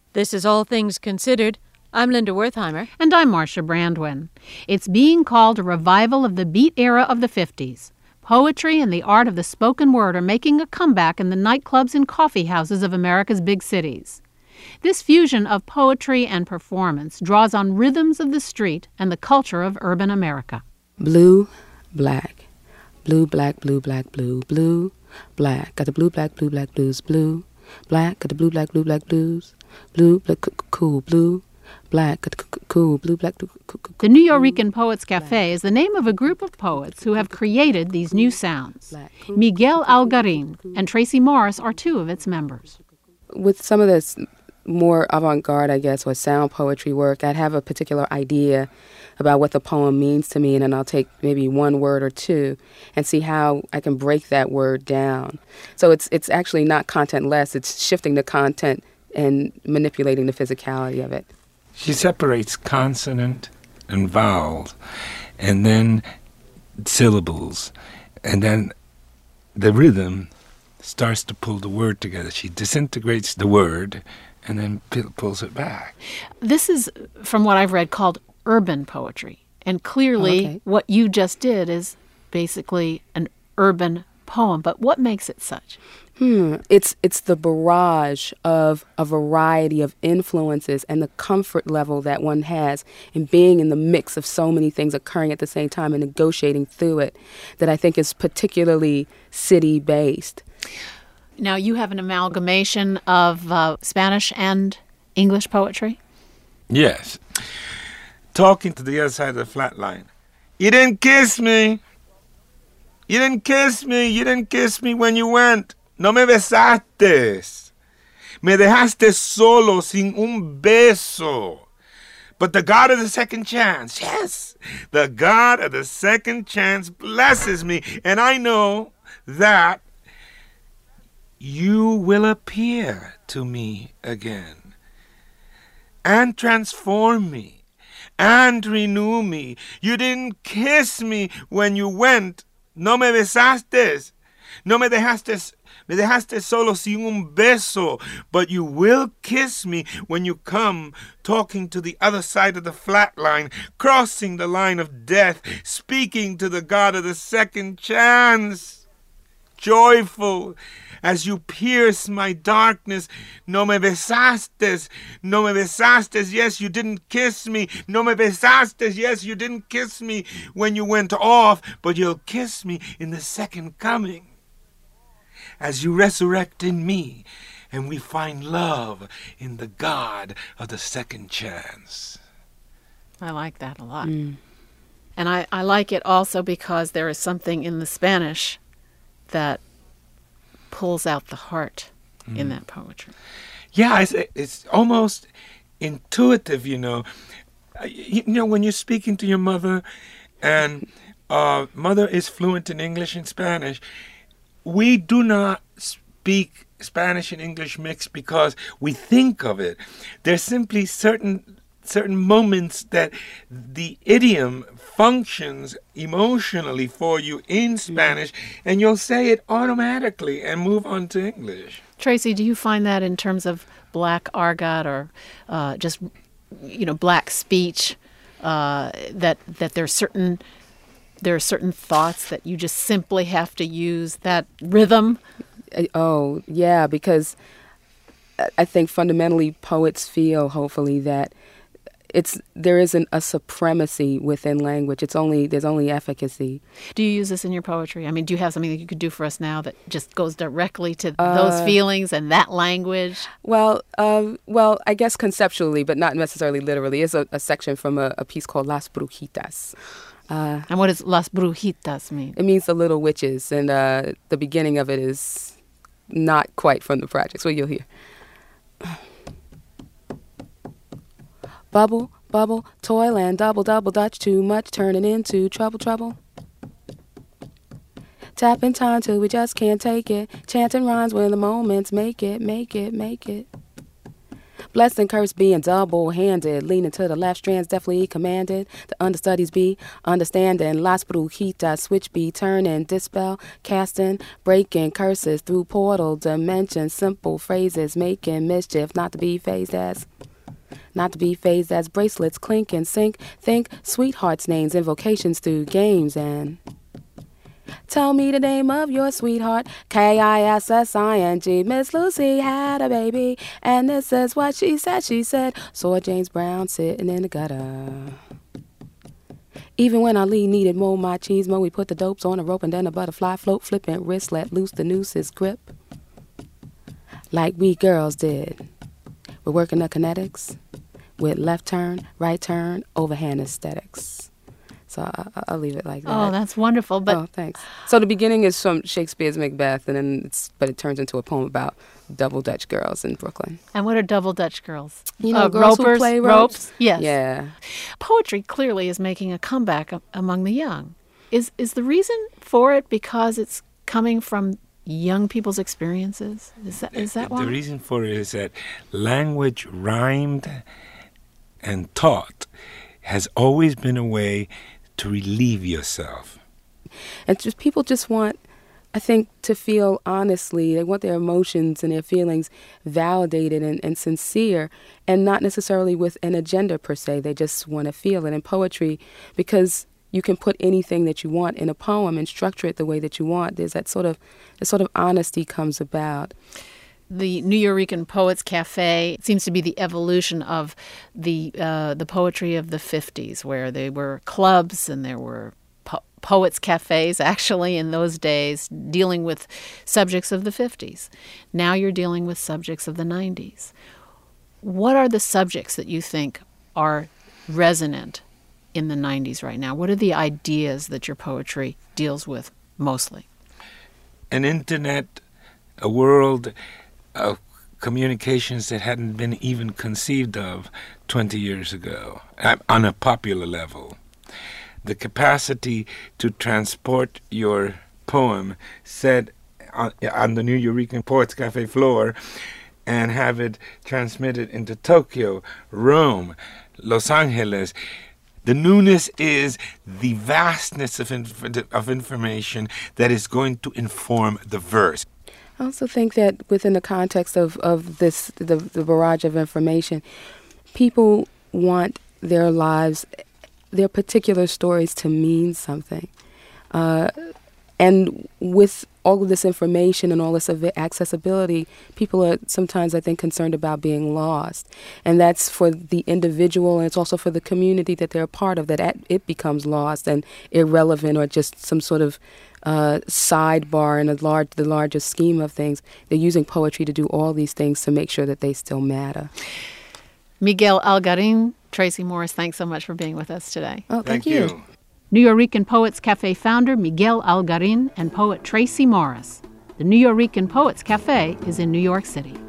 This is All Things Considered. I'm Linda Wertheimer. And I'm Marcia Brandwin. It's being called a revival of the beat era of the 50s. Poetry and the art of the spoken word are making a comeback in the nightclubs and coffee houses of America's big cities. This fusion of poetry and performance draws on rhythms of the street and the culture of urban America. Blue, black, blue, black, blue, black, blue, blue, black. Got the blue, black, blues, blue, black. Got the blue, black, blues, blue, black, cool, blue, black, got the cool, blue, black, cool. The Nuyorican Poets Cafe is the name of a group of poets who have created these new sounds. Miguel Algarin and Tracy Morris are two of its members. With some of this more avant-garde, I guess, or sound poetry work, I'd have a particular idea about what the poem means to me, and then I'll take maybe one word or two and see how I can break that word down. So it's actually not content-less, it's shifting the content and manipulating the physicality of it. She separates consonant and vowels, and then syllables, and then the rhythm starts to pull the word together. She disintegrates the word and then pulls it back. This is, from what I've read, called urban poetry. And clearly what you just did is basically an urban poem. But what makes it such? It's the barrage of a variety of influences and the comfort level that one has in being in the mix of so many things occurring at the same time and negotiating through it that I think is particularly city-based. Now, you have an amalgamation of Spanish and English poetry? Yes. Talking to the other side of the flat line. You didn't kiss me. You didn't kiss me. You didn't kiss me when you went. No me besaste. Me dejaste solo sin un beso. But the God of the second chance, yes, the God of the second chance blesses me. And I know that you will appear to me again and transform me and renew me. You didn't kiss me when you went. No me besaste. No me dejaste solo sin un beso. But you will kiss me when you come, talking to the other side of the flat line, crossing the line of death, speaking to the God of the second chance. Joyful as you pierce my darkness. No me besaste. No me besaste. Yes, you didn't kiss me. No me besaste. Yes, you didn't kiss me when you went off, but you'll kiss me in the second coming. As you resurrect in me, and we find love in the God of the second chance. I like that a lot. And I like it also because there is something in the Spanish that pulls out the heart in that poetry. Yeah, it's almost intuitive, you know. When you're speaking to your mother, and mother is fluent in English and Spanish, we do not speak Spanish and English mixed because we think of it. There's simply certain moments that the idiom functions emotionally for you in Spanish, and you'll say it automatically and move on to English. Tracy, do you find that in terms of black argot or just black speech that there are certain thoughts that you just simply have to use that rhythm? Oh, yeah, because I think fundamentally poets feel, hopefully, that there isn't a supremacy within language. There's only efficacy. Do you use this in your poetry? I mean, do you have something that you could do for us now that just goes directly to those feelings and that language? Well, I guess conceptually, but not necessarily literally. It's a section from a piece called Las Brujitas. And what does Las Brujitas mean? It means the little witches, and the beginning of it is not quite from the project, so you'll hear. Bubble, bubble, toil and double, double dutch, too much turning into trouble, trouble. Tapping time till we just can't take it, chanting rhymes when the moments make it, make it, make it. Blessed and cursed being double-handed, leaning to the left strands definitely commanded. The understudies be understanding, las brujitas, switch be turning, dispel, casting, breaking curses through portal dimensions, simple phrases, making mischief, not to be phased as bracelets clink and sink, think sweethearts' names, invocations through games, and tell me the name of your sweetheart, Kissing. Miss Lucy had a baby, and this is what she said. She said, saw James Brown sitting in the gutter. Even when Ali needed more machismo, we put the dopes on a rope and then a butterfly float, flippant wrist, let loose the nooses grip. Like we girls did. We're working the kinetics with left turn, right turn, overhand aesthetics. So I'll leave it like that. Oh, that's wonderful. But thanks. So the beginning is from Shakespeare's Macbeth, and then it turns into a poem about double Dutch girls in Brooklyn. And what are double Dutch girls? You know, girls ropers, who play ropes. Yes. Yeah. Poetry clearly is making a comeback among the young. Is the reason for it because it's coming from young people's experiences? Is that why? The reason for it is that language rhymed and taught has always been a way to relieve yourself. And people just want, I think, to feel honestly. They want their emotions and their feelings validated and sincere, and not necessarily with an agenda per se. They just want to feel it. In poetry, because you can put anything that you want in a poem and structure it the way that you want, there's that sort of honesty comes about. The Nuyorican Poets Cafe seems to be the evolution of the poetry of the 50s, where there were clubs and there were poets cafes, actually, in those days, dealing with subjects of the 50s. Now you're dealing with subjects of the 90s. What are the subjects that you think are resonant in the 90s right now? What are the ideas that your poetry deals with mostly? An internet, a world of communications that hadn't been even conceived of 20 years ago on a popular level. The capacity to transport your poem set on the Nuyorican Poets Cafe floor and have it transmitted into Tokyo, Rome, Los Angeles. The newness is the vastness of information that is going to inform the verse. I also think that within the context of this, the barrage of information, people want their lives, their particular stories to mean something. And with all of this information and all this accessibility, people are sometimes, I think, concerned about being lost. And that's for the individual, and it's also for the community that they're a part of, that it becomes lost and irrelevant or just some sort of sidebar in the larger scheme of things. They're using poetry to do all these things to make sure that they still matter. Miguel Algarin, Tracy Morris, thanks so much for being with us today. Oh, thank you. Nuyorican Poets Cafe founder Miguel Algarin and poet Tracy Morris. The Nuyorican Poets Cafe is in New York City.